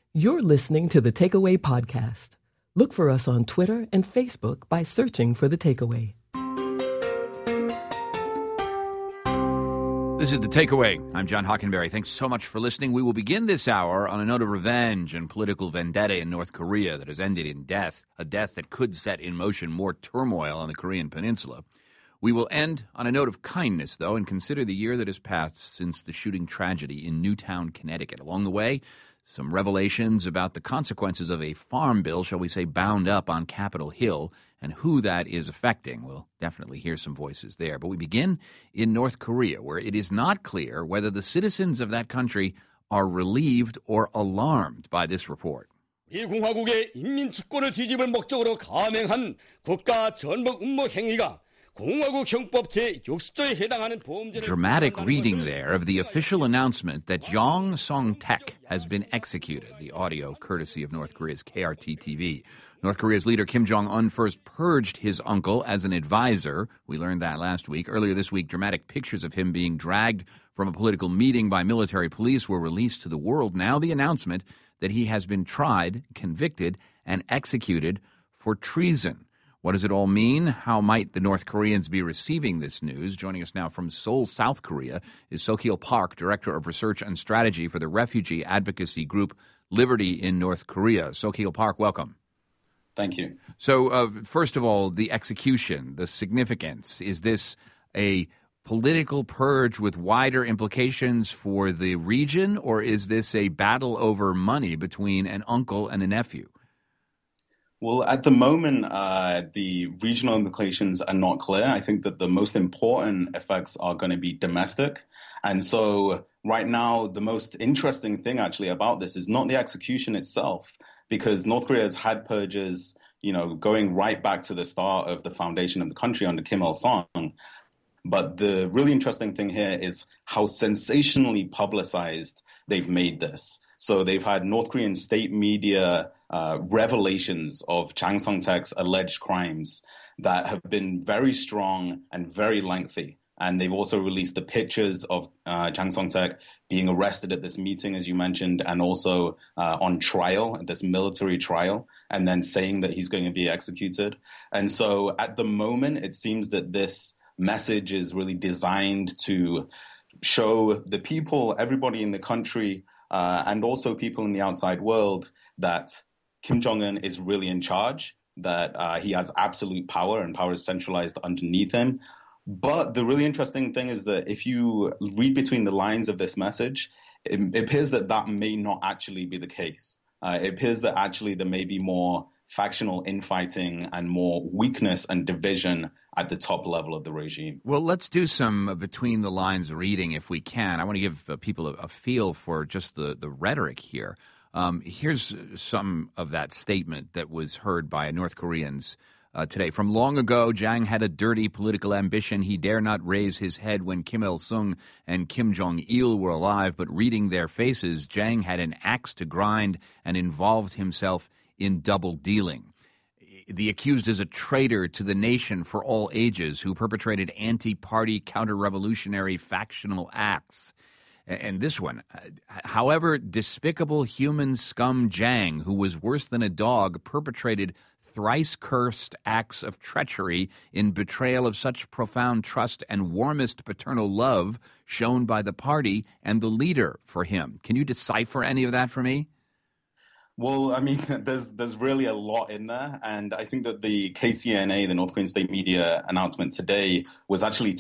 You're listening to The Takeaway Podcast. Look for us on Twitter and Facebook by searching for The Takeaway. This is The Takeaway. I'm John Hockenberry. Thanks so much for listening. We will begin this hour on a note of revenge and political vendetta in North Korea that has ended in death, a death that could set in motion more turmoil on the Korean peninsula. We will end on a note of kindness, though, and consider the year that has passed since the shooting tragedy in Newtown, Connecticut. Along the way, some revelations about the consequences of a farm bill, shall we say, bound up on Capitol Hill, and who that is affecting. We'll definitely hear some voices there. But we begin in North Korea, where it is not clear whether the citizens of that country are relieved or alarmed by this report. 이 공화국의 인민 주권을 뒤집을 목적으로 감행한 국가 전복 음모 행위가 공화국 형법 제60조에 해당하는 보험제를 Dramatic reading there of the official announcement that Jong Song-taek has been executed. The audio courtesy of North Korea's KRT-TV. North Korea's leader Kim Jong-un first purged his uncle as an advisor. We learned that last week. Earlier this week, dramatic pictures of him being dragged from a political meeting by military police were released to the world. Now the announcement that he has been tried, convicted, and executed for treason. What does it all mean? How might the North Koreans be receiving this news? Joining us now from Seoul, South Korea, is Sokhil Park, Director of Research and Strategy for the refugee advocacy group Liberty in North Korea. Sokhil Park, welcome. Thank you. So, first of all, the execution, the significance. Is this a political purge with wider implications for the region, or is this a battle over money between an uncle and a nephew? Well, at the moment, the regional implications are not clear. I think that the most important effects are going to be domestic. And so right now, the most interesting thing actually about this is not the execution itself, because North Korea has had purges, going right back to the start of the foundation of the country under Kim Il-sung. But the really interesting thing here is how sensationally publicized they've made this. So they've had North Korean state media revelations of Jang Song-taek's alleged crimes that have been very strong and very lengthy. And they've also released the pictures of Jang Song-taek being arrested at this meeting, as you mentioned, and also on trial, at this military trial, and then saying that he's going to be executed. And so at the moment, it seems that this message is really designed to show the people, everybody in the country, and also people in the outside world, that Kim Jong-un is really in charge, that he has absolute power and power is centralized underneath him. But the really interesting thing is that if you read between the lines of this message, it appears that that may not actually be the case. It appears that actually there may be more factional infighting and more weakness and division at the top level of the regime. Well, let's do some between the lines reading if we can. I want to give people a feel for just the rhetoric here. Here's some of that statement that was heard by North Koreans today. From long ago, Jang had a dirty political ambition. He dare not raise his head when Kim Il-sung and Kim Jong-il were alive, but reading their faces, Jang had an axe to grind and involved himself in double dealing. The accused is a traitor to the nation for all ages who perpetrated anti-party, counter-revolutionary factional acts. And this one, however, despicable human scum Jang, who was worse than a dog, perpetrated thrice cursed acts of treachery in betrayal of such profound trust and warmest paternal love shown by the party and the leader for him. Can you decipher any of that for me? Well, I mean, there's really a lot in there. And I think that the KCNA, the North Korean state media announcement today, was actually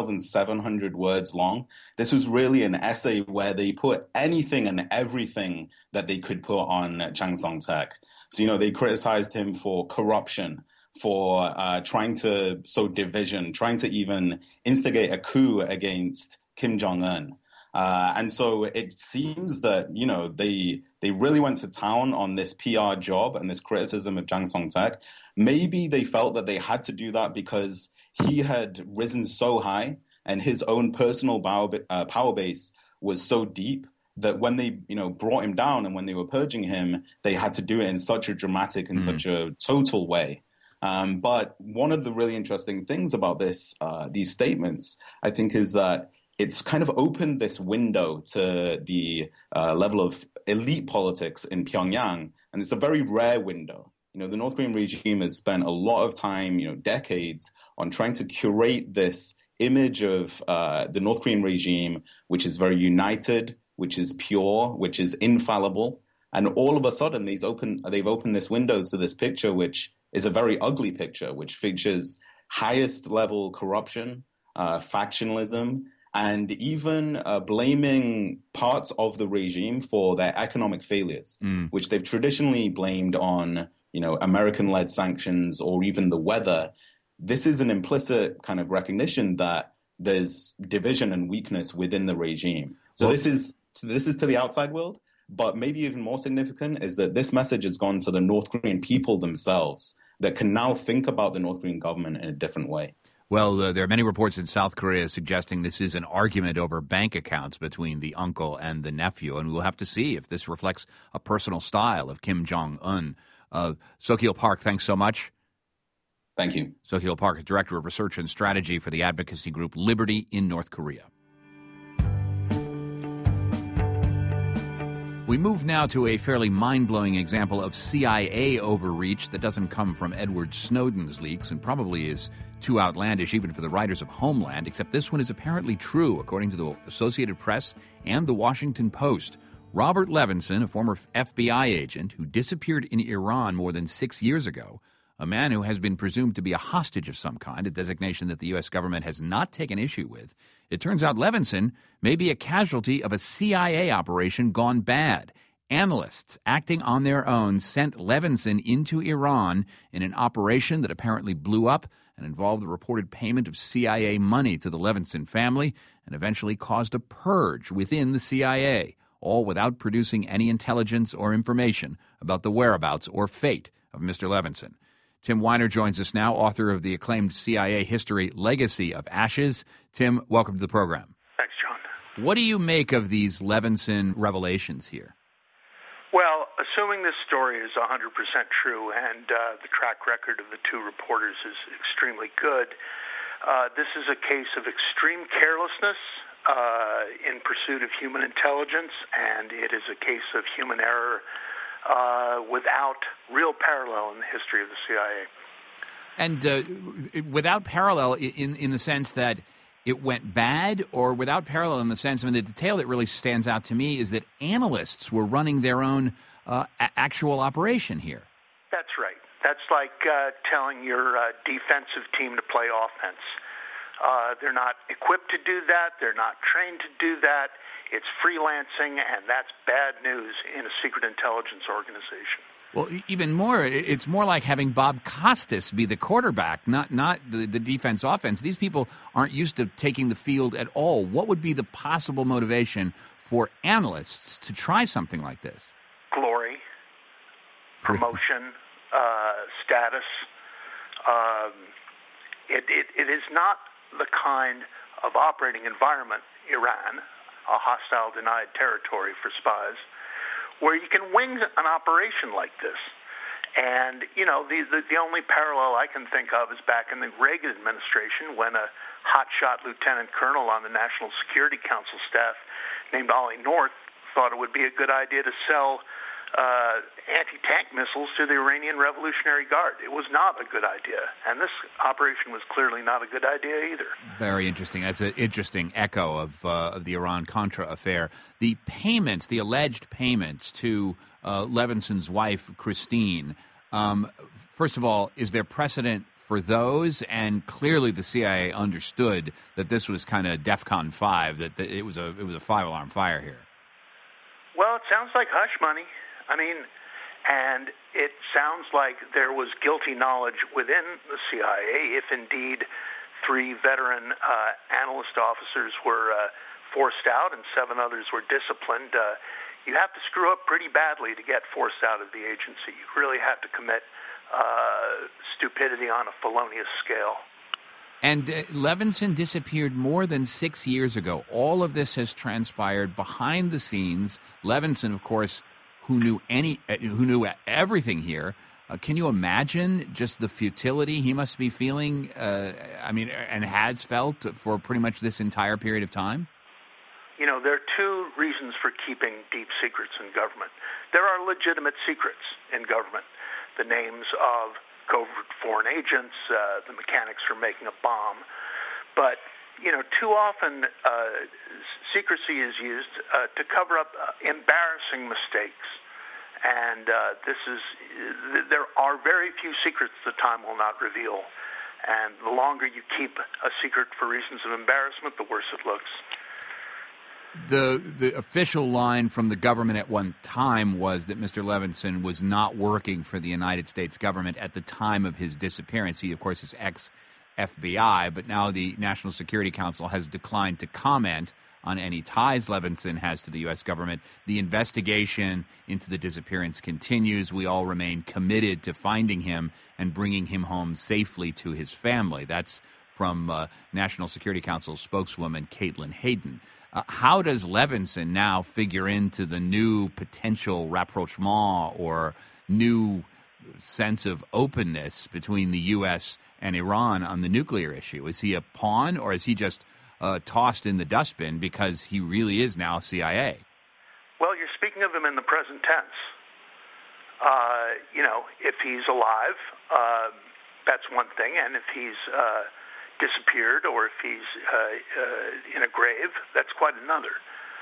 2,700 words long. This was really an essay where they put anything and everything that they could put on Jang Song-taek. So, they criticized him for corruption, for trying to sow division, trying to even instigate a coup against Kim Jong-un. And so it seems that, they really went to town on this PR job and this criticism of Jang Song-taek. Maybe they felt that they had to do that because he had risen so high and his own personal power base was so deep that when they, brought him down and when they were purging him, they had to do it in such a dramatic and such a total way. But one of the really interesting things about these statements, I think, is that it's kind of opened this window to the level of elite politics in Pyongyang, and it's a very rare window. The North Korean regime has spent a lot of time, decades, on trying to curate this image of the North Korean regime, which is very united, which is pure, which is infallible. And all of a sudden, they've opened this window to this picture, which is a very ugly picture, which features highest level corruption, factionalism, and even blaming parts of the regime for their economic failures, which they've traditionally blamed on, American-led sanctions or even the weather. This is an implicit kind of recognition that there's division and weakness within the regime. So this is to the outside world, but maybe even more significant is that this message has gone to the North Korean people themselves that can now think about the North Korean government in a different way. Well, there are many reports in South Korea suggesting this is an argument over bank accounts between the uncle and the nephew, and we'll have to see if this reflects a personal style of Kim Jong-un. Sokhil Park, thanks so much. Thank you. Sokhil Park is Director of Research and Strategy for the advocacy group Liberty in North Korea. We move now to a fairly mind-blowing example of CIA overreach that doesn't come from Edward Snowden's leaks and probably is too outlandish even for the writers of Homeland, except this one is apparently true, according to the Associated Press and the Washington Post. Robert Levinson, a former FBI agent who disappeared in Iran more than 6 years ago, a man who has been presumed to be a hostage of some kind, a designation that the U.S. government has not taken issue with. It turns out Levinson may be a casualty of a CIA operation gone bad. Analysts acting on their own sent Levinson into Iran in an operation that apparently blew up and involved the reported payment of CIA money to the Levinson family and eventually caused a purge within the CIA, all without producing any intelligence or information about the whereabouts or fate of Mr. Levinson. Tim Weiner joins us now, author of the acclaimed CIA history Legacy of Ashes. Tim, welcome to the program. Thanks, John. What do you make of these Levinson revelations here? Well, assuming this story is 100% true and the track record of the two reporters is extremely good, this is a case of extreme carelessness in pursuit of human intelligence, and it is a case of human error without real parallel in the history of the CIA. And without parallel in the sense that it went bad, or without parallel in the sense, the detail that really stands out to me is that analysts were running their own actual operation here. That's right. That's like telling your defensive team to play offense. They're not equipped to do that. They're not trained to do that. It's freelancing, and that's bad news in a secret intelligence organization. Well, even more, it's more like having Bob Costas be the quarterback, not the defense-offense. These people aren't used to taking the field at all. What would be the possible motivation for analysts to try something like this? Glory, promotion, status. It is not the kind of operating environment, Iran, a hostile denied territory for spies, where you can wing an operation like this. And, the only parallel I can think of is back in the Reagan administration when a hotshot lieutenant colonel on the National Security Council staff named Ollie North thought it would be a good idea to sell anti-tank missiles to the Iranian Revolutionary Guard. It was not a good idea, and this operation was clearly not a good idea either. Very interesting. That's an interesting echo of the Iran-Contra affair. The payments, the alleged payments to Levinson's wife, Christine, first of all, is there precedent for those? And clearly the CIA understood that this was kind of DEFCON 5, that it was a five-alarm fire here. Well, it sounds like hush money. And it sounds like there was guilty knowledge within the CIA if indeed 3 veteran analyst officers were forced out and 7 others were disciplined. You have to screw up pretty badly to get forced out of the agency. You really have to commit stupidity on a felonious scale. And Levinson disappeared more than 6 years ago. All of this has transpired behind the scenes. Levinson, of course, who knew everything here, Can you imagine just the futility he must be feeling, and has felt for pretty much this entire period of time? You know, there are two reasons for keeping deep secrets in government. There are legitimate secrets in government. The names of covert foreign agents, the mechanics for making a bomb. But, you know, too often secrecy is used to cover up embarrassing mistakes. And there are very few secrets that time will not reveal. And the longer you keep a secret for reasons of embarrassment, the worse it looks. The official line from the government at one time was that Mr. Levinson was not working for the United States government at the time of his disappearance. He, of course, is ex-FBI, but now the National Security Council has declined to comment on any ties Levinson has to the U.S. government. The investigation into the disappearance continues. We all remain committed to finding him and bringing him home safely to his family. That's from National Security Council spokeswoman Caitlin Hayden. How does Levinson now figure into the new potential rapprochement or new sense of openness between the U.S. and Iran on the nuclear issue? Is he a pawn, or is he just tossed in the dustbin because he really is now CIA? Well, you're speaking of him in the present tense. If he's alive, that's one thing, and if he's disappeared or if he's in a grave, that's quite another.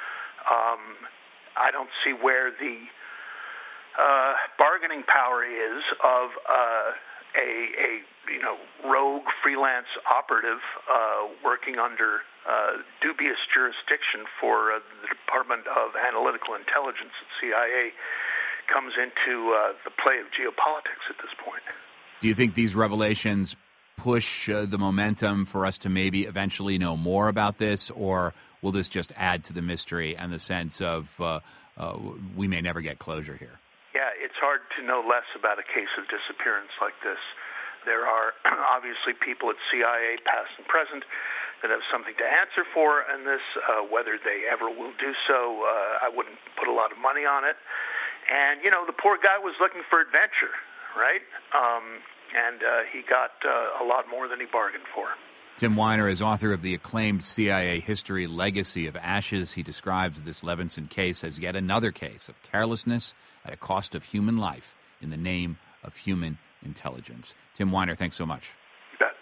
I don't see where the bargaining power is of a rogue freelance operative working under dubious jurisdiction for the Department of Analytical Intelligence at CIA comes into the play of geopolitics at this point. Do you think these revelations push the momentum for us to maybe eventually know more about this, or will this just add to the mystery and the sense of we may never get closure here? Yeah, it's hard to know less about a case of disappearance like this. There are obviously people at CIA, past and present, that have something to answer for in this. Whether they ever will do so, I wouldn't put a lot of money on it. And, the poor guy was looking for adventure, right? And he got a lot more than he bargained for. Tim Weiner is author of the acclaimed CIA history Legacy of Ashes. He describes this Levinson case as yet another case of carelessness at a cost of human life in the name of human intelligence. Tim Weiner, thanks so much. You bet.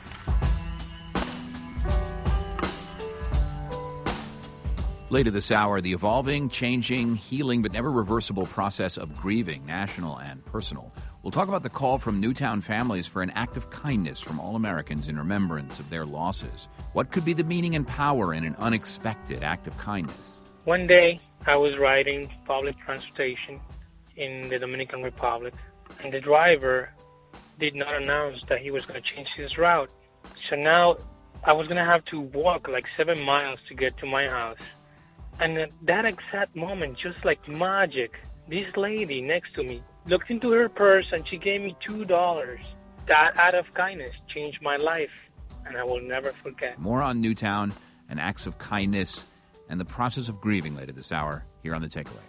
Later this hour, the evolving, changing, healing, but never reversible process of grieving, national and personal. We'll talk about the call from Newtown families for an act of kindness from all Americans in remembrance of their losses. What could be the meaning and power in an unexpected act of kindness? One day, I was riding public transportation in the Dominican Republic, and the driver did not announce that he was going to change his route. So now I was going to have to walk like 7 miles to get to my house. And at that exact moment, just like magic, this lady next to me looked into her purse and she gave me $2. That act of kindness changed my life, and I will never forget. More on Newtown and acts of kindness and the process of grieving later this hour here on The Takeaway.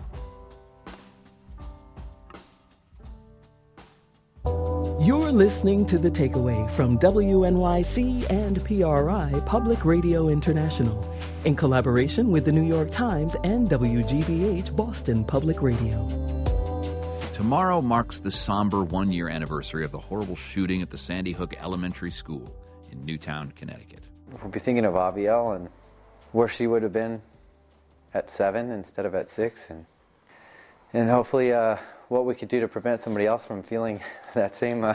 You're listening to The Takeaway from WNYC and PRI Public Radio International in collaboration with the New York Times and WGBH Boston Public Radio. Tomorrow marks the somber one-year anniversary of the horrible shooting at the Sandy Hook Elementary School in Newtown, Connecticut. We'll be thinking of Avielle and where she would have been at 7 instead of at 6, and hopefully what we could do to prevent somebody else from feeling that same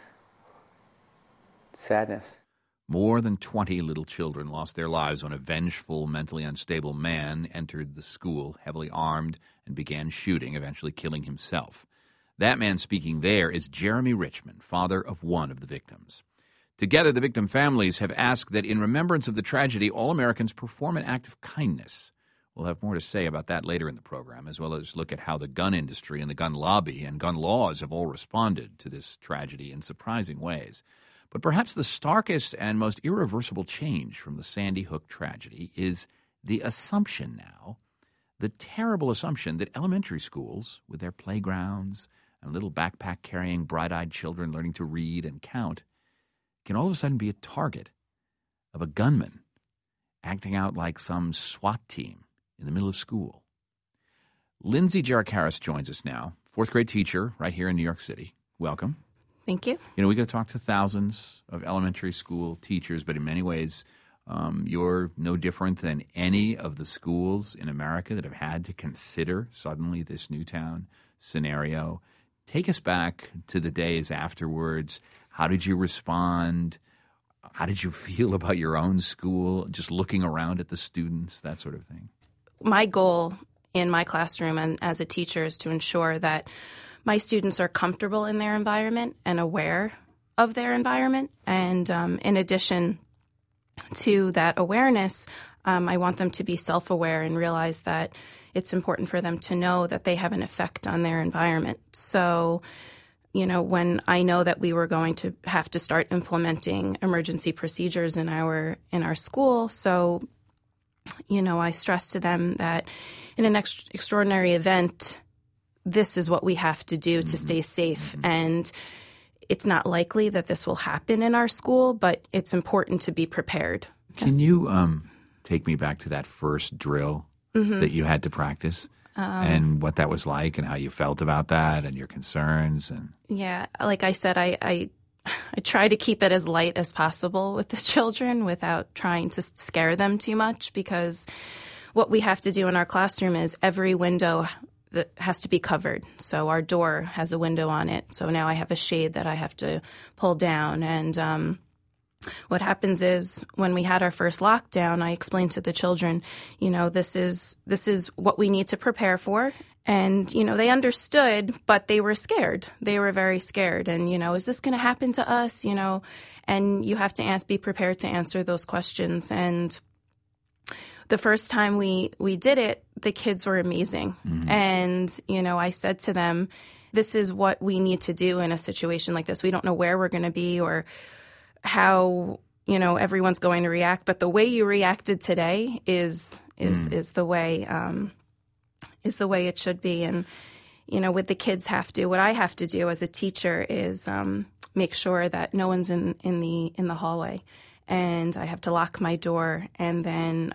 sadness. More than 20 little children lost their lives when a vengeful, mentally unstable man entered the school, heavily armed, and began shooting, eventually killing himself. That man speaking there is Jeremy Richmond, father of one of the victims. Together, the victim families have asked that in remembrance of the tragedy, all Americans perform an act of kindness. We'll have more to say about that later in the program, as well as look at how the gun industry and the gun lobby and gun laws have all responded to this tragedy in surprising ways. But perhaps the starkest and most irreversible change from the Sandy Hook tragedy is the assumption now, the terrible assumption that elementary schools, with their playgrounds and little backpack-carrying, bright-eyed children learning to read and count can all of a sudden be a target of a gunman acting out like some SWAT team in the middle of school. Lindsay Jarek-Harris joins us now, fourth grade teacher right here in New York City. Welcome. Thank you. You know, we got to talk to thousands of elementary school teachers, but in many ways, you're no different than any of the schools in America that have had to consider suddenly this Newtown scenario. Take us back to the days afterwards. How did you respond? How did you feel about your own school, just looking around at the students, that sort of thing? My goal in my classroom and as a teacher is to ensure that my students are comfortable in their environment and aware of their environment. And in addition to that awareness, I want them to be self-aware and realize that it's important for them to know that they have an effect on their environment. So, you know, when I know that we were going to have to start implementing emergency procedures in our school, so, you know, I stressed to them that in an extraordinary event, this is what we have to do to stay safe. And it's not likely that this will happen in our school, but it's important to be prepared. Can you take me back to that first drill that you had to practice and what that was like and how you felt about that and your concerns? And yeah, like I said, I try to keep it as light as possible with the children without trying to scare them too much, because what we have to do in our classroom is every window that has to be covered. So our door has a window on it. So now I have a shade that I have to pull down. And what happens is when we had our first lockdown, I explained to the children, you know, this is what we need to prepare for. And, you know, they understood, but they were scared. They were very scared. And, you know, is this going to happen to us? You know, and you have to be prepared to answer those questions. And the first time we did it, the kids were amazing. And, you know, I said to them, this is what we need to do in a situation like this. We don't know where we're going to be or how, you know, everyone's going to react. But the way you reacted today is the way it should be. And, you know, what the kids have to, what I have to do as a teacher is make sure that no one's in the hallway. And I have to lock my door, and then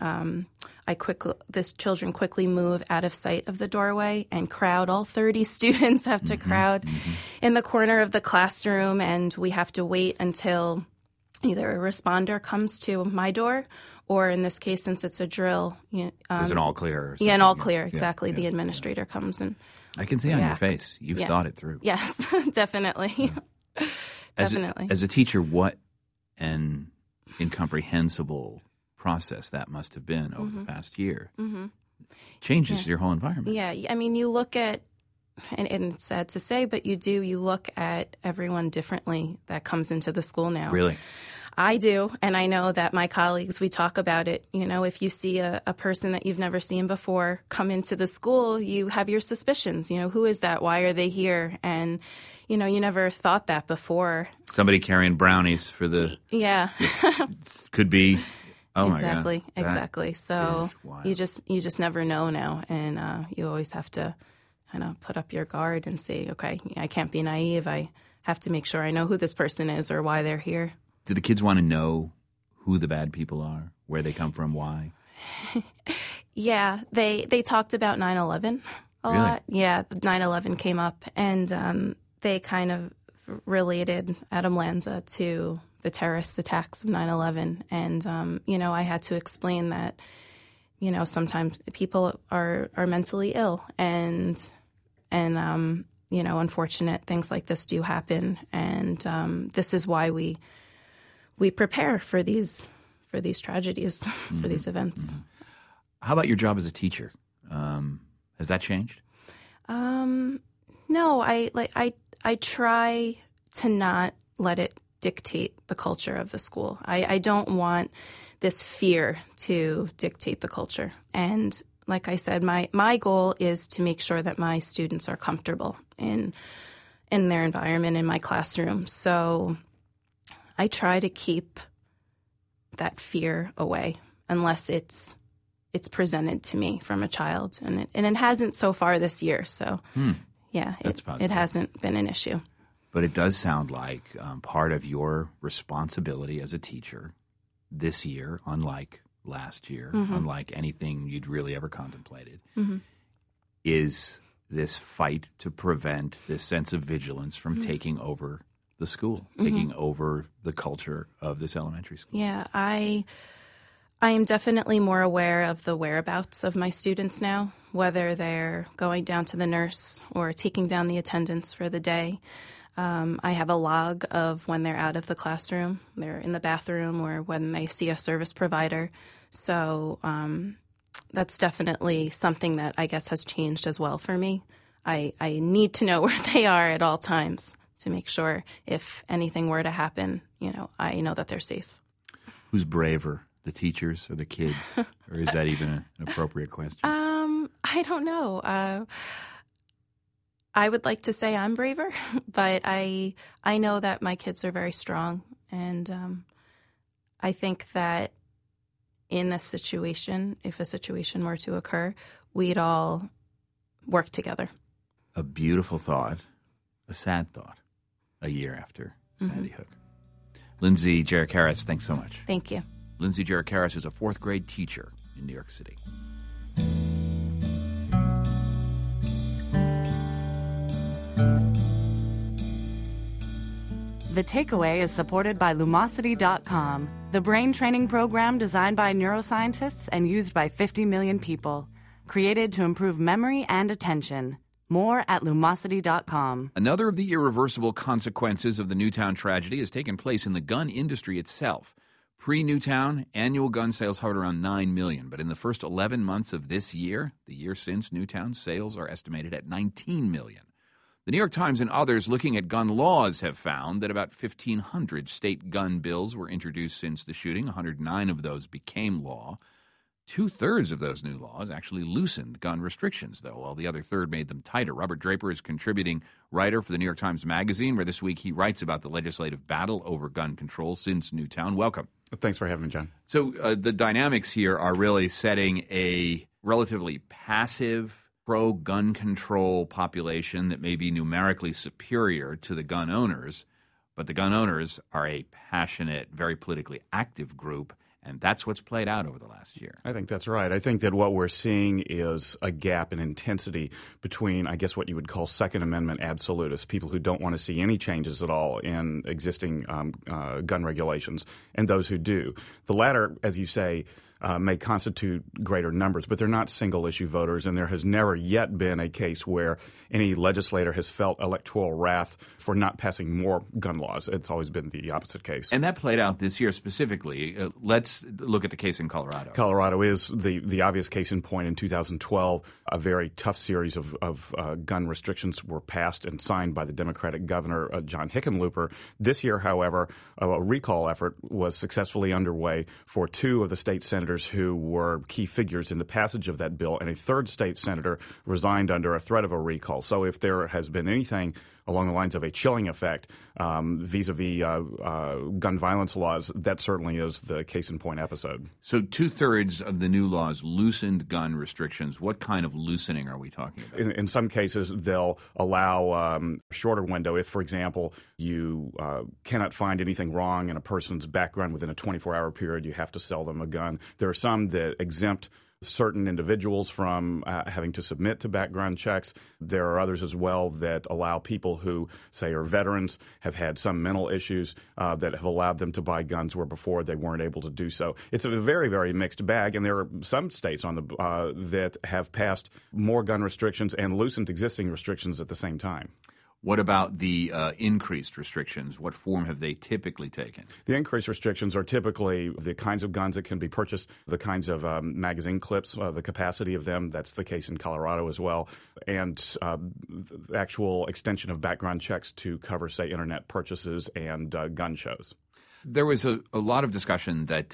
the children quickly move out of sight of the doorway and crowd. All 30 students have to crowd in the corner of the classroom, and we have to wait until either a responder comes to my door, or in this case, since it's a drill, is an all clear? Yeah, an all clear, exactly. The administrator comes and I can see on your face you've thought it through. Yes, definitely, definitely. As a teacher, what an incomprehensible process that must have been over the past year. Changes your whole environment. Yeah, I mean, you look at, and it's sad to say, but you look at everyone differently that comes into the school now. Really? I do, and I know that my colleagues, we talk about it. You know, if you see a person that you've never seen before come into the school, you have your suspicions. You know, who is that? Why are they here? And, you know, you never thought that before. Somebody carrying brownies for the... Yeah. Could be... Oh, exactly, my God. Exactly. So you just never know now, and you always have to kind of put up your guard and say, okay, I can't be naive. I have to make sure I know who this person is or why they're here. Do the kids want to know who the bad people are, where they come from, why? Yeah, they talked about 9/11 a lot. Yeah, 9/11 came up, and they kind of related Adam Lanza to the terrorist attacks of 9/11. And, you know, I had to explain that, you know, sometimes people are mentally ill and you know, unfortunate things like this do happen. And this is why we prepare for these tragedies, for these events. How about your job as a teacher? Has that changed? No, I try to not let it dictate the culture of the school. I don't want this fear to dictate the culture. And like I said, my goal is to make sure that my students are comfortable in their environment, in my classroom. So I try to keep that fear away unless it's presented to me from a child. And it hasn't so far this year. So, Yeah, it hasn't been an issue. But it does sound like part of your responsibility as a teacher this year, unlike last year, unlike anything you'd really ever contemplated, is this fight to prevent this sense of vigilance from taking over the school, taking over the culture of this elementary school. Yeah, I am definitely more aware of the whereabouts of my students now, whether they're going down to the nurse or taking down the attendance for the day. I have a log of when they're out of the classroom, they're in the bathroom, or when they see a service provider. So that's definitely something that I guess has changed as well for me. I need to know where they are at all times to make sure if anything were to happen, I know that they're safe. Who's braver, the teachers or the kids? Or is that even an appropriate question? I don't know. I would like to say I'm braver, but I know that my kids are very strong, and I think that in a situation, if a situation were to occur, we'd all work together. A beautiful thought, a sad thought, a year after Sandy Hook. Lindsay Jarakaris, thanks so much. Thank you. Lindsay Jarakaris is a fourth grade teacher in New York City. The Takeaway is supported by Lumosity.com, the brain training program designed by neuroscientists and used by 50 million people. Created to improve memory and attention. More at Lumosity.com. Another of the irreversible consequences of the Newtown tragedy has taken place in the gun industry itself. Pre-Newtown, annual gun sales hovered around 9 million, but in the first 11 months of this year, the year since Newtown, sales are estimated at 19 million. The New York Times and others looking at gun laws have found that about 1,500 state gun bills were introduced since the shooting. 109 of those became law. 2/3 of those new laws actually loosened gun restrictions, though, while the other third made them tighter. Robert Draper is contributing writer for the New York Times Magazine, where this week he writes about the legislative battle over gun control since Newtown. Welcome. Thanks for having me, John. So the dynamics here are really setting a relatively passive pro-gun control population that may be numerically superior to the gun owners, but the gun owners are a passionate, very politically active group, and that's what's played out over the last year. I think that's right. I think that what we're seeing is a gap in intensity between, I guess, what you would call Second Amendment absolutists, people who don't want to see any changes at all in existing gun regulations, and those who do. The latter, as you say, may constitute greater numbers, but they're not single-issue voters, and there has never yet been a case where any legislator has felt electoral wrath for not passing more gun laws. It's always been the opposite case. And that played out this year specifically. Let's look at the case in Colorado. Colorado is the obvious case in point. In 2012, a very tough series of gun restrictions were passed and signed by the Democratic governor, John Hickenlooper. This year, however, a recall effort was successfully underway for two of the state senators who were key figures in the passage of that bill, and a third state senator resigned under a threat of a recall. So if there has been anything along the lines of a chilling effect vis-a-vis gun violence laws, that certainly is the case-in-point episode. So 2/3 of the new laws loosened gun restrictions. What kind of loosening are we talking about? In some cases, they'll allow a shorter window. If, for example, you cannot find anything wrong in a person's background within a 24-hour period, you have to sell them a gun. There are some that exempt certain individuals from having to submit to background checks. There are others as well that allow people who, say, are veterans, have had some mental issues that have allowed them to buy guns where before they weren't able to do so. It's a very, very mixed bag, and there are some states on the that have passed more gun restrictions and loosened existing restrictions at the same time. What about the increased restrictions? What form have they typically taken? The increased restrictions are typically the kinds of guns that can be purchased, the kinds of magazine clips, the capacity of them. That's the case in Colorado as well. And the actual extension of background checks to cover, say, Internet purchases and gun shows. There was a lot of discussion that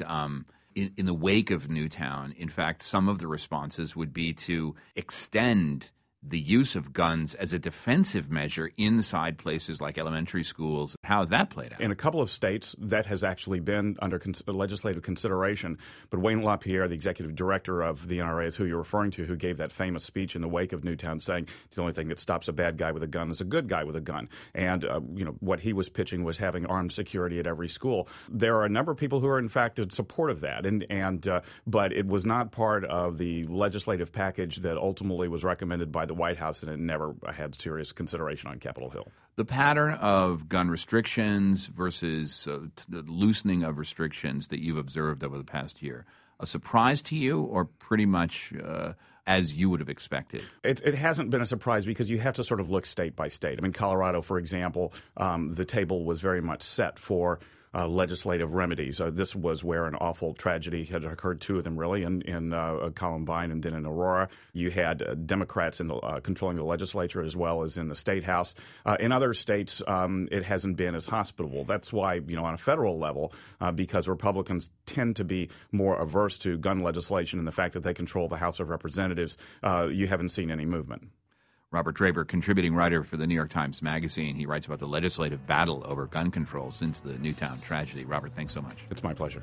in the wake of Newtown, in fact, some of the responses would be to extend the use of guns as a defensive measure inside places like elementary schools. How has that played out? In a couple of states, that has actually been under legislative consideration. But Wayne LaPierre, the executive director of the NRA, is who you're referring to, who gave that famous speech in the wake of Newtown saying the only thing that stops a bad guy with a gun is a good guy with a gun. And what he was pitching was having armed security at every school. There are a number of people who are, in fact, in support of that. But it was not part of the legislative package that ultimately was recommended by the White House, and it never had serious consideration on Capitol Hill. The pattern of gun restrictions versus the loosening of restrictions that you've observed over the past year, a surprise to you or pretty much as you would have expected? It hasn't been a surprise because you have to sort of look state by state. I mean, Colorado, for example, the table was very much set for legislative remedies. This was where an awful tragedy had occurred, two of them really, in Columbine and then in Aurora. You had Democrats controlling the legislature as well as in the state house. In other states, it hasn't been as hospitable. That's why, on a federal level, because Republicans tend to be more averse to gun legislation and the fact that they control the House of Representatives, you haven't seen any movement. Robert Draper, contributing writer for the New York Times Magazine. He writes about the legislative battle over gun control since the Newtown tragedy. Robert, thanks so much. It's my pleasure.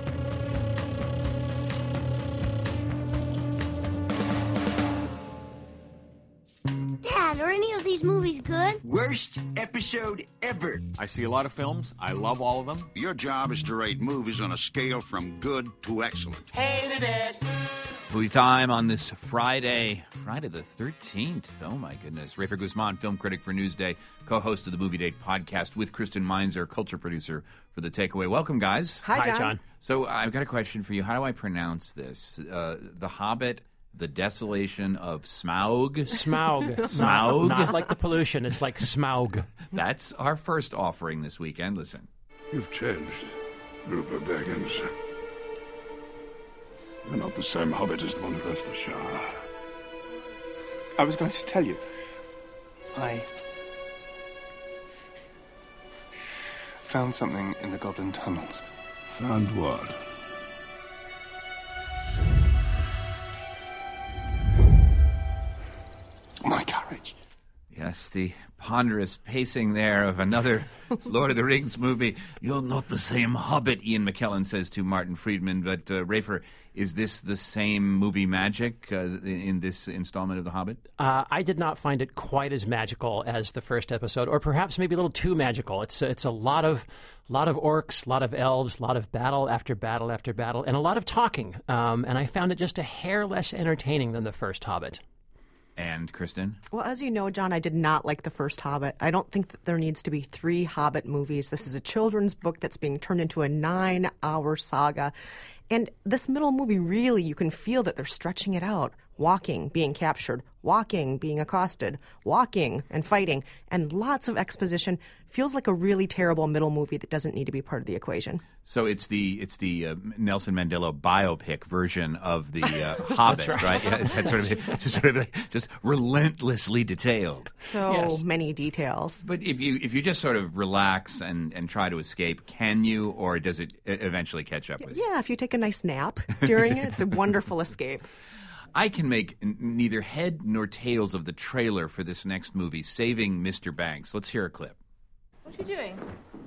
Dad, are any of these movies good? Worst episode ever. I see a lot of films. I love all of them. Your job is to rate movies on a scale from good to excellent. Hated it. Movie time on this Friday the 13th. Oh, my goodness. Rafer Guzman, film critic for Newsday, co-host of the Movie Date podcast with Kristen Meinzer, culture producer for The Takeaway. Welcome, guys. Hi, John. So I've got a question for you. How do I pronounce this? The Hobbit, The Desolation of Smaug? Smaug. Smaug? Not like the pollution. It's like Smaug. That's our first offering this weekend. Listen. You've changed, Bilbo Baggins. You're not the same hobbit as the one who left the Shire. I was going to tell you. I found something in the Goblin Tunnels. Found what? My courage. Yes, the ponderous pacing there of another Lord of the Rings movie. You're not the same hobbit, Ian McKellen says to Martin Friedman. But, Rafer, is this the same movie magic in this installment of The Hobbit? I did not find it quite as magical as the first episode, or perhaps maybe a little too magical. It's a lot of orcs, a lot of elves, a lot of battle after battle after battle, and a lot of talking. And I found it just a hair less entertaining than the first Hobbit. And Kristen? Well, as you know, John, I did not like the first Hobbit. I don't think that there needs to be 3 Hobbit movies. This is a children's book that's being turned into a 9-hour saga. And this middle movie, really, you can feel that they're stretching it out. Walking, being captured, walking, being accosted, walking and fighting, and lots of exposition. Feels like a really terrible middle movie that doesn't need to be part of the equation. So it's the Nelson Mandela biopic version of the Hobbit, right? Yeah, it's just relentlessly detailed. So many details. But if you just sort of relax and try to escape, can you, or does it eventually catch up with you? Yeah, if you take a nice nap during it, it's a wonderful escape. I can make neither head nor tails of the trailer for this next movie, Saving Mr. Banks. Let's hear a clip. What are you doing?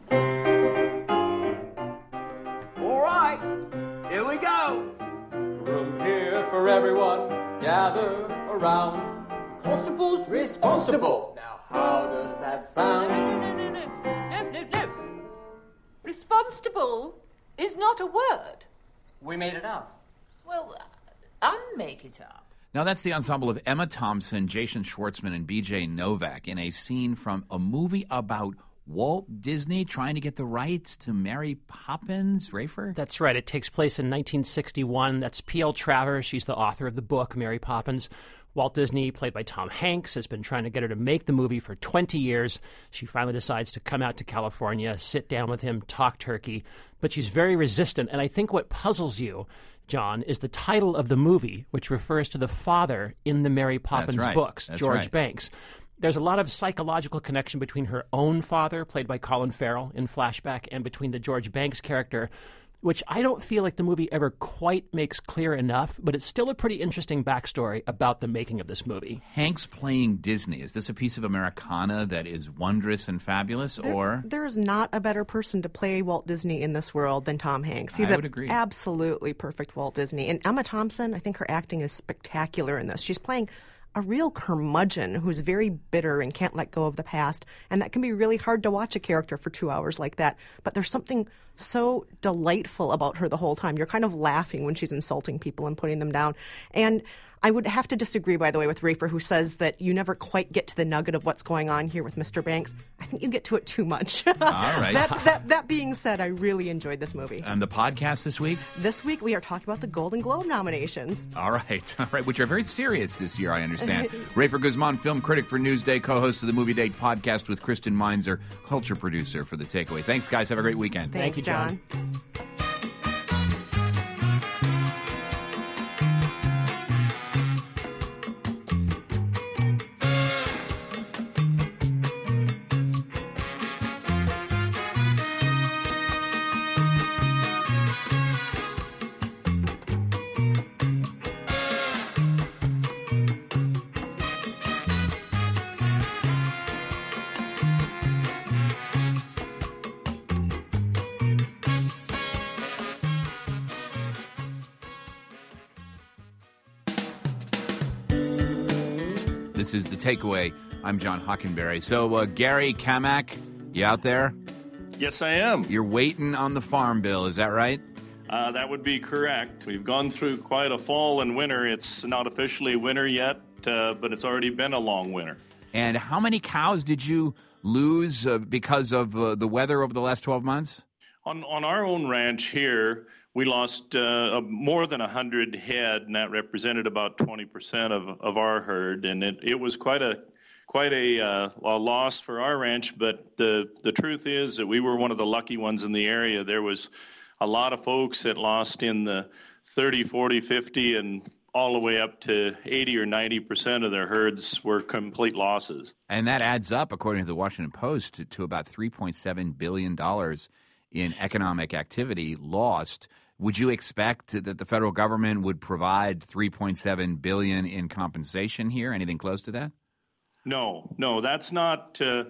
All right, here we go. Room here for everyone, gather around. The constable's responsible. Now, how does that sound? No. Responsible is not a word. We made it up. Well, unmake it up. Now, that's the ensemble of Emma Thompson, Jason Schwartzman, and B.J. Novak in a scene from a movie about Walt Disney trying to get the rights to Mary Poppins. Rafer? That's right. It takes place in 1961. That's P.L. Travers. She's the author of the book, Mary Poppins. Walt Disney, played by Tom Hanks, has been trying to get her to make the movie for 20 years. She finally decides to come out to California, sit down with him, talk turkey. But she's very resistant. And I think what puzzles you, John, is the title of the movie, which refers to the father in the Mary Poppins books, George Banks. There's a lot of psychological connection between her own father, played by Colin Farrell in flashback, and between the George Banks character. which I don't feel like the movie ever quite makes clear enough, but it's still a pretty interesting backstory about the making of this movie. Hanks playing Disney. Is this a piece of Americana that is wondrous and fabulous, or? There is not a better person to play Walt Disney in this world than Tom Hanks. He's I would agree. Absolutely perfect Walt Disney. And Emma Thompson, I think her acting is spectacular in this. She's playing a real curmudgeon who's very bitter and can't let go of the past. And that can be really hard to watch a character for 2 hours like that. But there's something so delightful about her the whole time. You're kind of laughing when she's insulting people and putting them down. And I would have to disagree, by the way, with Rafer, who says that you never quite get to the nugget of what's going on here with Mr. Banks. I think you get to it too much. All right. That being said, I really enjoyed this movie. And the podcast this week? This week, we are talking about the Golden Globe nominations. All right, which are very serious this year, I understand. Rafer Guzman, film critic for Newsday, co-host of the Movie Date podcast with Kristen Meinzer, culture producer for The Takeaway. Thanks, guys. Have a great weekend. Thank you, John. This is The Takeaway. I'm John Hockenberry. So, Gary Kamak, you out there? Yes, I am. You're waiting on the farm bill, is that right? That would be correct. We've gone through quite a fall and winter. It's not officially winter yet, but it's already been a long winter. And how many cows did you lose because of the weather over the last 12 months? On our own ranch here, we lost more than 100 head, and that represented about 20% of our herd. And it was quite a loss for our ranch. But the truth is that we were one of the lucky ones in the area. There was a lot of folks that lost in the 30, 40, 50, and all the way up to 80 or 90% of their herds were complete losses. And that adds up, according to the Washington Post, to about $3.7 billion in economic activity lost. Would you expect that the federal government would provide $3.7 billion in compensation here? Anything close to that? No, that's not a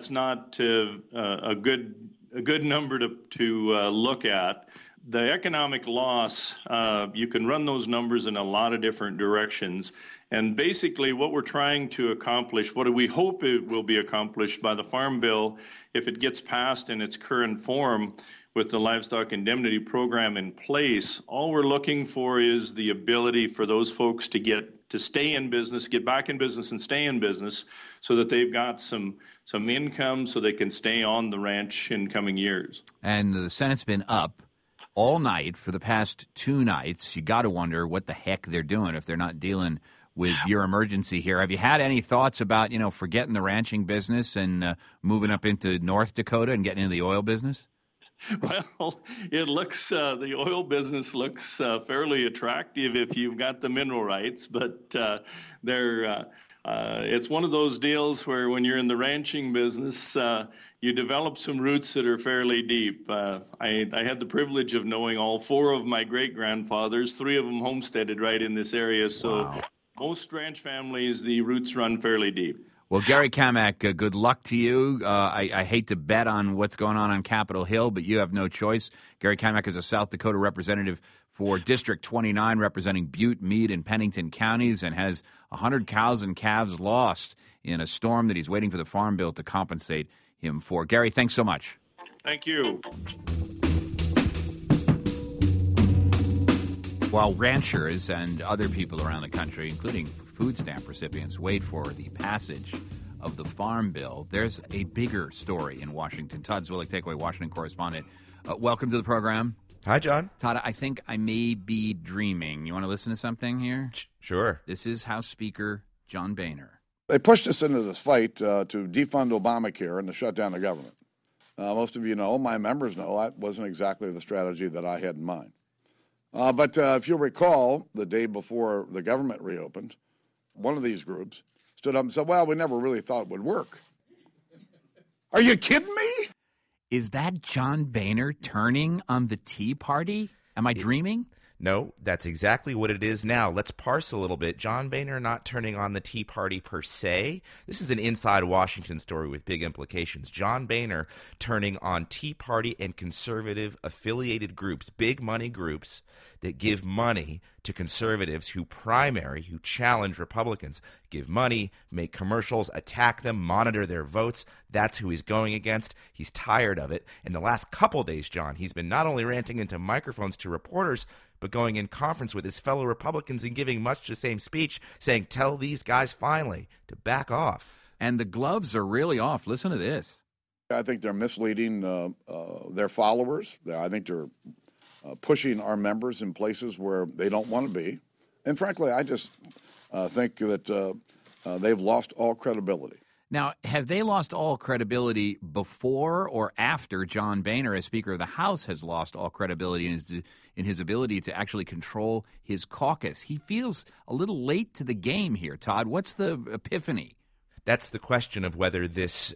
good number to look at. The economic loss, you can run those numbers in a lot of different directions. And basically what we're trying to accomplish, what do we hope it will be accomplished by the Farm Bill if it gets passed in its current form with the Livestock Indemnity Program in place, all we're looking for is the ability for those folks to stay in business, get back in business and stay in business so that they've got some income so they can stay on the ranch in coming years. And the Senate's been up all night for the past 2 nights. You got to wonder what the heck they're doing if they're not dealing with your emergency here. Have you had any thoughts about, forgetting the ranching business and moving up into North Dakota and getting into the oil business? Well, it looks the oil business looks fairly attractive if you've got the mineral rights, but it's one of those deals where when you're in the ranching business, you develop some roots that are fairly deep. I had the privilege of knowing all 4 of my great-grandfathers, 3 of them homesteaded right in this area, so wow. Most ranch families, the roots run fairly deep. Well, Gary Kamak, good luck to you. I hate to bet on what's going on Capitol Hill, but you have no choice. Gary Kamak is a South Dakota representative for District 29, representing Butte, Meade, and Pennington counties, and has 100 cows and calves lost in a storm that he's waiting for the Farm Bill to compensate him for. Gary, thanks so much. Thank you. While ranchers and other people around the country, including food stamp recipients, wait for the passage of the Farm Bill, there's a bigger story in Washington. Todd Zwillich, Takeaway Washington correspondent. Welcome to the program. Hi, John. Todd, I think I may be dreaming. You want to listen to something here? Sure. This is House Speaker John Boehner. They pushed us into this fight to defund Obamacare and to shut down the government. Most of you know, my members know, that wasn't exactly the strategy that I had in mind. But if you'll recall, the day before the government reopened, one of these groups stood up and said, well, we never really thought it would work. Are you kidding me? Is that John Boehner turning on the Tea Party? Am I dreaming? No, that's exactly what it is now. Let's parse a little bit. John Boehner not turning on the Tea Party per se. This is an inside Washington story with big implications. John Boehner turning on Tea Party and conservative affiliated groups, big money groups that give money to conservatives who challenge Republicans, give money, make commercials, attack them, monitor their votes. That's who he's going against. He's tired of it. In the last couple days, John, he's been not only ranting into microphones to reporters, but going in conference with his fellow Republicans and giving much the same speech, saying, tell these guys finally to back off. And the gloves are really off. Listen to this. I think they're misleading their followers. I think they're pushing our members in places where they don't want to be. And frankly, I just think that they've lost all credibility. Now, have they lost all credibility before or after John Boehner, as Speaker of the House, has lost all credibility in his ability to actually control his caucus? He feels a little late to the game here, Todd. What's the epiphany? That's the question of whether this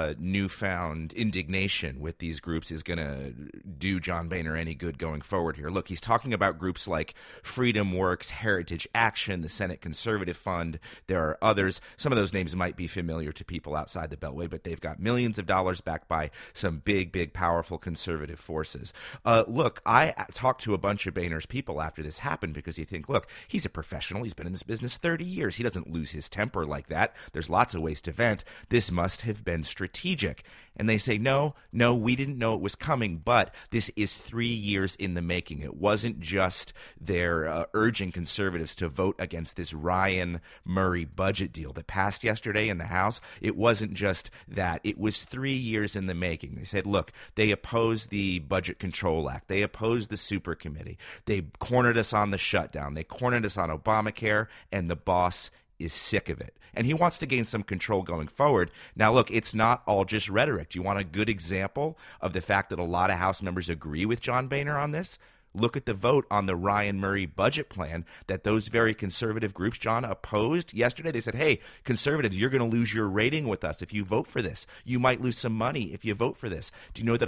newfound indignation with these groups is going to do John Boehner any good going forward here. Look, he's talking about groups like Freedom Works, Heritage Action, the Senate Conservative Fund. There are others. Some of those names might be familiar to people outside the Beltway, but they've got millions of dollars backed by some big, big, powerful conservative forces. Look, I talked to a bunch of Boehner's people after this happened because you think, look, he's a professional. He's been in this business 30 years. He doesn't lose his temper like that. There's lots of ways to vent. This must have been strategic. And they say, no, we didn't know it was coming, but this is 3 years in the making. It wasn't just their urging conservatives to vote against this Ryan-Murray budget deal that passed yesterday in the House. It wasn't just that. It was 3 years in the making. They said, look, they opposed the Budget Control Act. They opposed the super committee. They cornered us on the shutdown. They cornered us on Obamacare, and the boss is sick of it. And he wants to gain some control going forward. Now, look, it's not all just rhetoric. Do you want a good example of the fact that a lot of House members agree with John Boehner on this? Look at the vote on the Ryan-Murray budget plan that those very conservative groups, John, opposed yesterday. They said, hey, conservatives, you're going to lose your rating with us if you vote for this. You might lose some money if you vote for this. Do you know that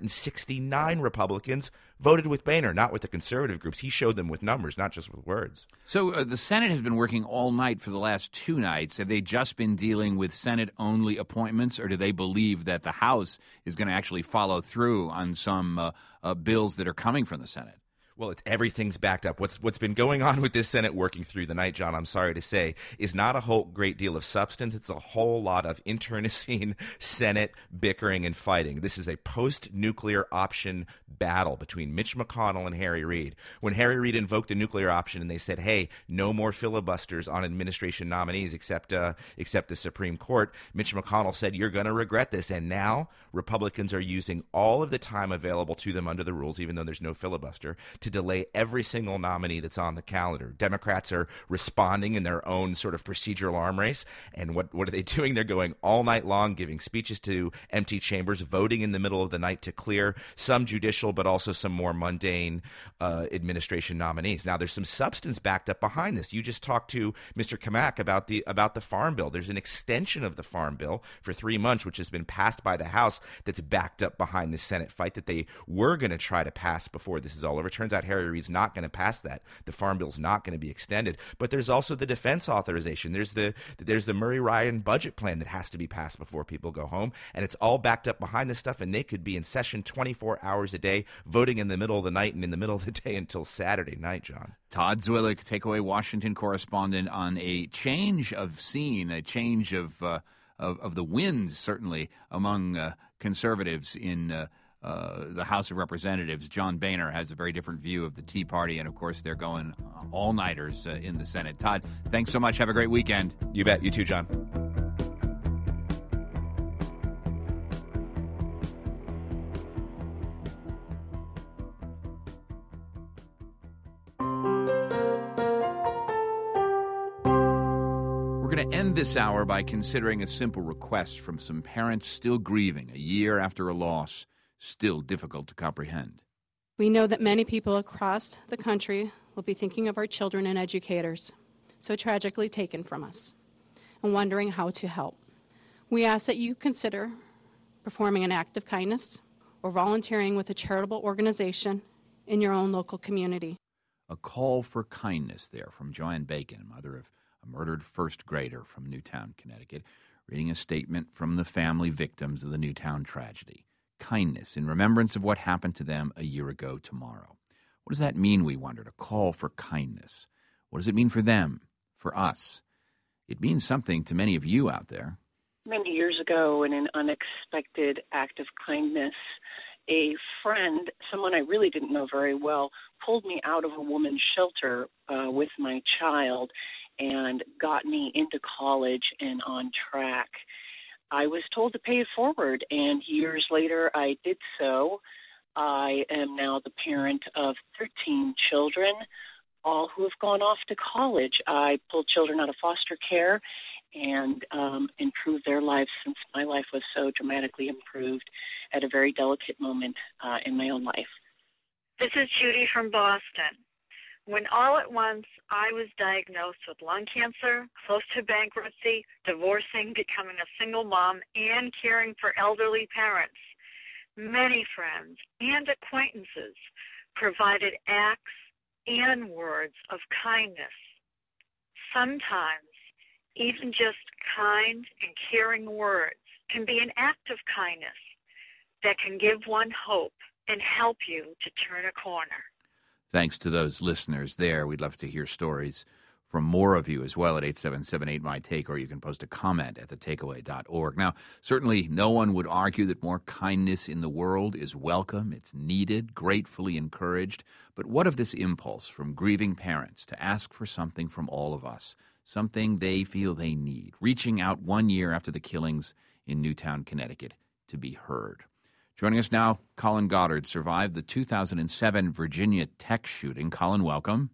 169 Republicans voted with Boehner, not with the conservative groups? He showed them with numbers, not just with words. So the Senate has been working all night for the last 2 nights. Have they just been dealing with Senate-only appointments, or do they believe that the House is going to actually follow through on some bills that are coming from the Senate? Well, everything's backed up. What's been going on with this Senate working through the night, John, I'm sorry to say, is not a whole great deal of substance. It's a whole lot of internecine Senate bickering and fighting. This is a post-nuclear option battle between Mitch McConnell and Harry Reid. When Harry Reid invoked the nuclear option and they said, hey, no more filibusters on administration nominees except the Supreme Court, Mitch McConnell said, you're going to regret this. And now Republicans are using all of the time available to them under the rules, even though there's no filibuster, to delay every single nominee that's on the calendar. Democrats are responding in their own sort of procedural arm race. And what are they doing? They're going all night long, giving speeches to empty chambers, voting in the middle of the night to clear some judicial but also some more mundane administration nominees. Now, there's some substance backed up behind this. You just talked to Mr. Kamak about the Farm Bill. There's an extension of the Farm Bill for 3 months, which has been passed by the House, that's backed up behind the Senate fight that they were going to try to pass before this is all over. Turns out Harry Reid's not going to pass that. The Farm Bill's not going to be extended. But there's also the defense authorization. There's the Murray-Ryan budget plan that has to be passed before people go home. And it's all backed up behind this stuff, and they could be in session 24 hours a day, voting in the middle of the night and in the middle of the day until Saturday night, John. Todd Zwillich, Takeaway Washington correspondent, on a change of scene, a change of the winds, certainly, among conservatives in the House of Representatives. John Boehner has a very different view of the Tea Party, and, of course, they're going all-nighters in the Senate. Todd, thanks so much. Have a great weekend. You bet. You too, John. We're going to end this hour by considering a simple request from some parents still grieving a year after a loss, still difficult to comprehend. We know that many people across the country will be thinking of our children and educators, so tragically taken from us, and wondering how to help. We ask that you consider performing an act of kindness or volunteering with a charitable organization in your own local community. A call for kindness there from Joanne Bacon, mother of a murdered first grader from Newtown, Connecticut, reading a statement from the family victims of the Newtown tragedy. Kindness in remembrance of what happened to them a year ago tomorrow. What does that mean, we wondered, a call for kindness? What does it mean for them, for us? It means something to many of you out there. Many years ago, in an unexpected act of kindness, a friend, someone I really didn't know very well, pulled me out of a woman's shelter with my child and got me into college and on track. I was told to pay it forward, and years later I did so. I am now the parent of 13 children, all who have gone off to college. I pulled children out of foster care and improved their lives since my life was so dramatically improved at a very delicate moment in my own life. This is Judy from Boston. When all at once I was diagnosed with lung cancer, close to bankruptcy, divorcing, becoming a single mom, and caring for elderly parents, many friends and acquaintances provided acts and words of kindness. Sometimes, even just kind and caring words can be an act of kindness that can give one hope and help you to turn a corner. Thanks to those listeners there. We'd love to hear stories from more of you as well at 877-8MY-TAKE, or you can post a comment at thetakeaway.org. Now, certainly no one would argue that more kindness in the world is welcome, it's needed, gratefully encouraged. But what of this impulse from grieving parents to ask for something from all of us, something they feel they need, reaching out 1 year after the killings in Newtown, Connecticut, to be heard? Joining us now, Colin Goddard survived the 2007 Virginia Tech shooting. Colin, welcome.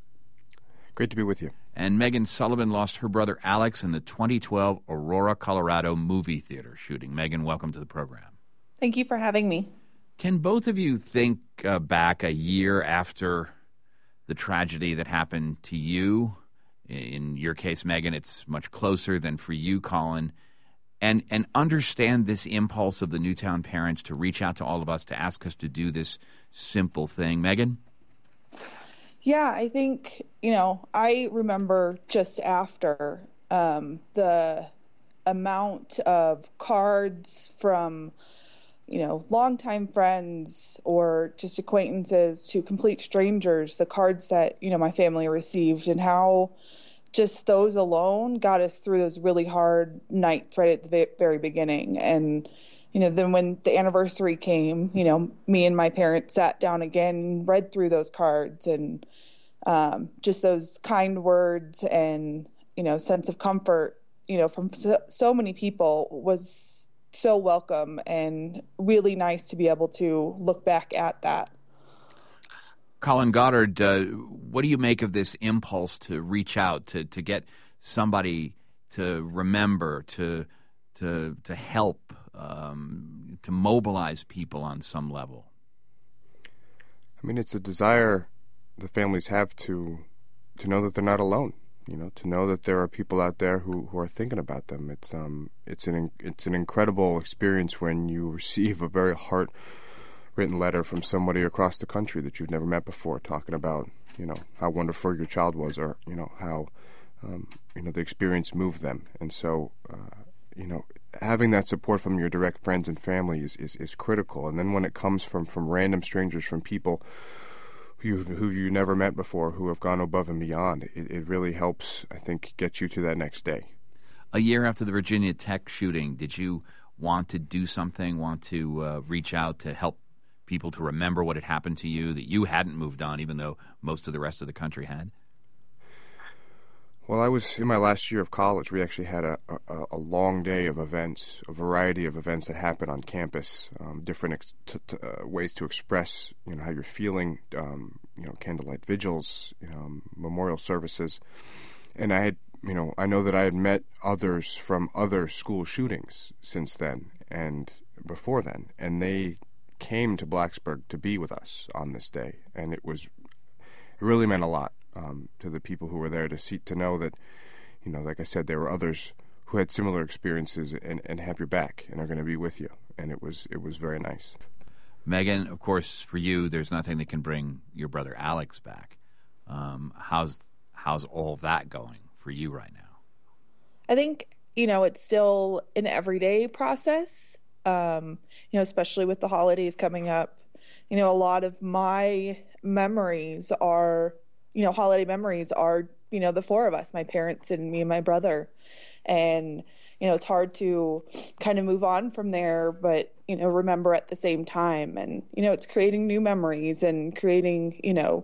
Great to be with you. And Megan Sullivan lost her brother Alex in the 2012 Aurora, Colorado movie theater shooting. Megan, welcome to the program. Thank you for having me. Can both of you think back a year after the tragedy that happened to you? In your case, Megan, it's much closer than for you, Colin. And understand this impulse of the Newtown parents to reach out to all of us to ask us to do this simple thing. Megan? Yeah, I think, I remember just after the amount of cards from, longtime friends or just acquaintances to complete strangers, the cards that, my family received, and how just those alone got us through those really hard nights right at the very beginning. And, then when the anniversary came, me and my parents sat down again, read through those cards, and just those kind words and, sense of comfort, from so many people was so welcome and really nice to be able to look back at that. Colin Goddard, what do you make of this impulse to reach out, to get somebody to remember, to help, to mobilize people on some level? I mean, it's a desire the families have to know that they're not alone. To know that there are people out there who are thinking about them. It's an incredible experience when you receive a very heart-written letter from somebody across the country that you've never met before, talking about how wonderful your child was, or how the experience moved them. And so having that support from your direct friends and family is critical. And then when it comes from random strangers, from people who you never met before, who have gone above and beyond, it really helps, I think, get you to that next day. A year after the Virginia Tech shooting, did you want to do something, want to reach out to help people to remember what had happened to you, that you hadn't moved on, even though most of the rest of the country had? Well, I was in my last year of college. We actually had a long day of events, a variety of events that happened on campus, different ways to express, how you're feeling, candlelight vigils, memorial services. And I had, I know that I had met others from other school shootings since then and before then, and they came to Blacksburg to be with us on this day, and it really meant a lot. To the people who were there, to know that, like I said, there were others who had similar experiences and have your back and are going to be with you. And it was very nice. Megan, of course, for you, there's nothing that can bring your brother Alex back. How's all that going for you right now? I think, it's still an everyday process, especially with the holidays coming up. A lot of my memories are, holiday memories are, the four of us, my parents and me and my brother. And, it's hard to kind of move on from there, but, remember at the same time. And, it's creating new memories and creating,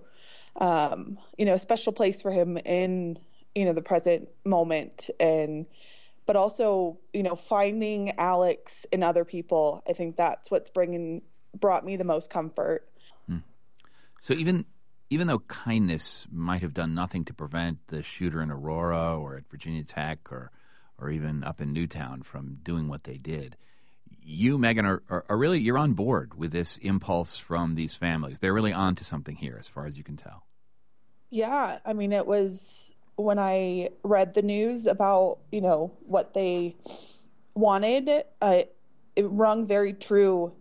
a special place for him in, the present moment. But also, finding Alex in other people. I think that's what's brought me the most comfort. So even though kindness might have done nothing to prevent the shooter in Aurora or at Virginia Tech or even up in Newtown from doing what they did, you, Megan, are really, you're on board with this impulse from these families. They're really on to something here as far as you can tell. Yeah, I mean, it was when I read the news about, what they wanted, it rung very true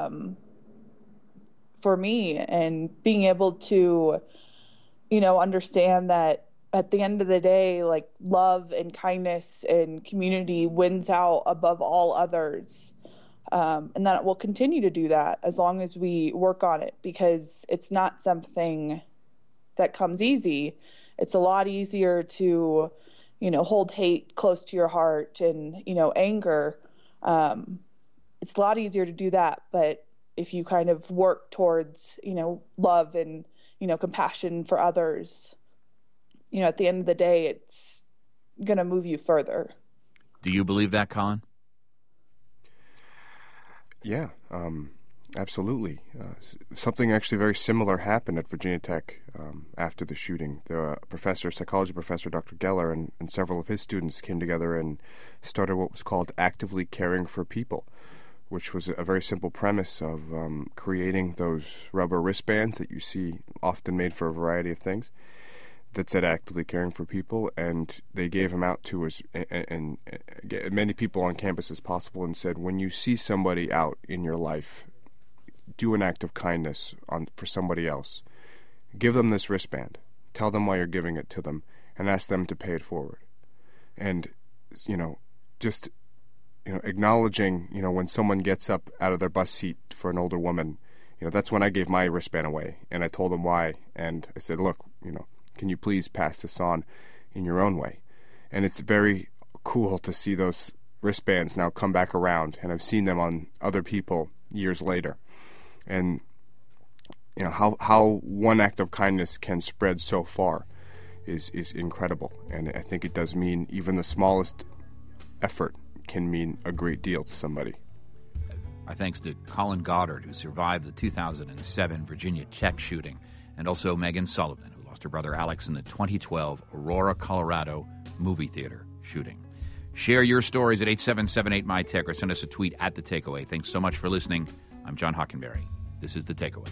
for me, and being able to, understand that at the end of the day, like, love and kindness and community wins out above all others. And that it will continue to do that as long as we work on it, because it's not something that comes easy. It's a lot easier to, hold hate close to your heart and, anger. It's a lot easier to do that. But if you kind of work towards, love and, compassion for others, at the end of the day, it's going to move you further. Do you believe that, Colin? Yeah, absolutely. Something actually very similar happened at Virginia Tech after the shooting. The psychology professor, Dr. Geller, and several of his students came together and started what was called Actively Caring for People, which was a very simple premise of creating those rubber wristbands that you see often made for a variety of things that said Actively Caring for People, and they gave them out to as many people on campus as possible and said, when you see somebody out in your life, do an act of kindness for somebody else. Give them this wristband. Tell them why you're giving it to them, and ask them to pay it forward. And, just acknowledging, when someone gets up out of their bus seat for an older woman, that's when I gave my wristband away, and I told them why, and I said, look, can you please pass this on in your own way? And it's very cool to see those wristbands now come back around, and I've seen them on other people years later. And how one act of kindness can spread so far is incredible. And I think it does mean even the smallest effort can mean a great deal to somebody. Our thanks to Colin Goddard, who survived the 2007 Virginia Tech shooting, and also Megan Sullivan, who lost her brother Alex in the 2012 Aurora, Colorado movie theater shooting. Share your stories at 877-8MyTech or send us a tweet at The Takeaway. Thanks so much for listening. I'm John Hockenberry. This is The Takeaway.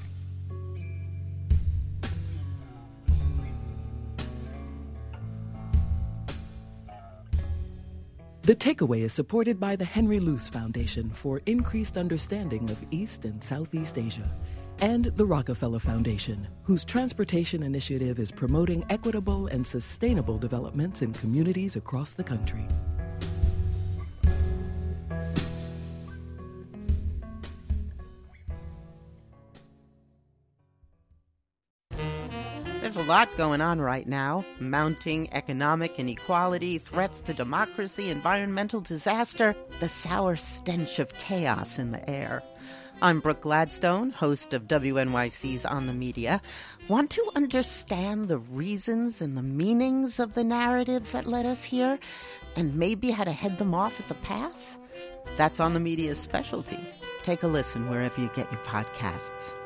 The Takeaway is supported by the Henry Luce Foundation for increased understanding of East and Southeast Asia, and the Rockefeller Foundation, whose transportation initiative is promoting equitable and sustainable developments in communities across the country. There's a lot going on right now. Mounting economic inequality, threats to democracy, environmental disaster, the sour stench of chaos in the air. I'm Brooke Gladstone, host of WNYC's On the Media. Want to understand the reasons and the meanings of the narratives that led us here, and maybe how to head them off at the pass? That's On the Media's specialty. Take a listen wherever you get your podcasts.